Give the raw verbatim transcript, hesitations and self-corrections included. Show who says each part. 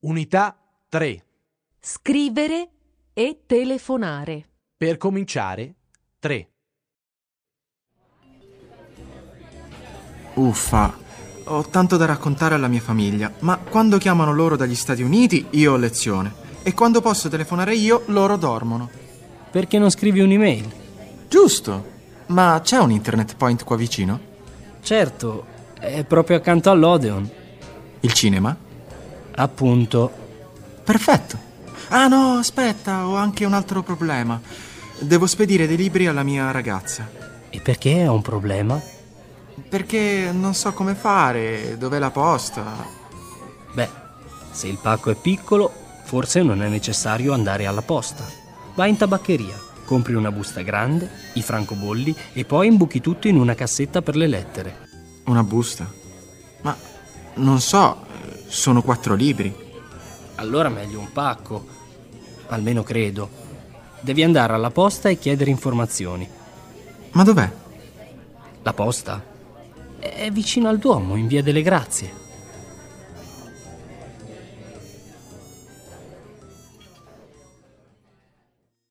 Speaker 1: Unità tre.
Speaker 2: Scrivere e telefonare.
Speaker 1: Per cominciare, tre.
Speaker 3: Uffa, ho tanto da raccontare alla mia famiglia, ma quando chiamano loro dagli Stati Uniti io ho lezione e quando posso telefonare io loro dormono.
Speaker 4: Perché non scrivi un'email?
Speaker 3: Giusto, ma c'è un internet point qua vicino?
Speaker 4: Certo, è proprio accanto all'Odeon.
Speaker 3: Il cinema?
Speaker 4: Appunto.
Speaker 3: Perfetto. Ah no, aspetta, ho anche un altro problema. Devo spedire dei libri alla mia ragazza.
Speaker 4: E perché è un problema?
Speaker 3: Perché non so come fare, dov'è la posta.
Speaker 4: Beh, se il pacco è piccolo, forse non è necessario andare alla posta. Vai in tabaccheria, compri una busta grande, i francobolli e poi imbuchi tutto in una cassetta per le lettere.
Speaker 3: Una busta? Ma non so, sono quattro libri.
Speaker 4: Allora meglio un pacco, almeno credo. Devi andare alla posta e chiedere informazioni.
Speaker 3: Ma dov'è?
Speaker 4: La posta? È vicino al Duomo, in via delle Grazie.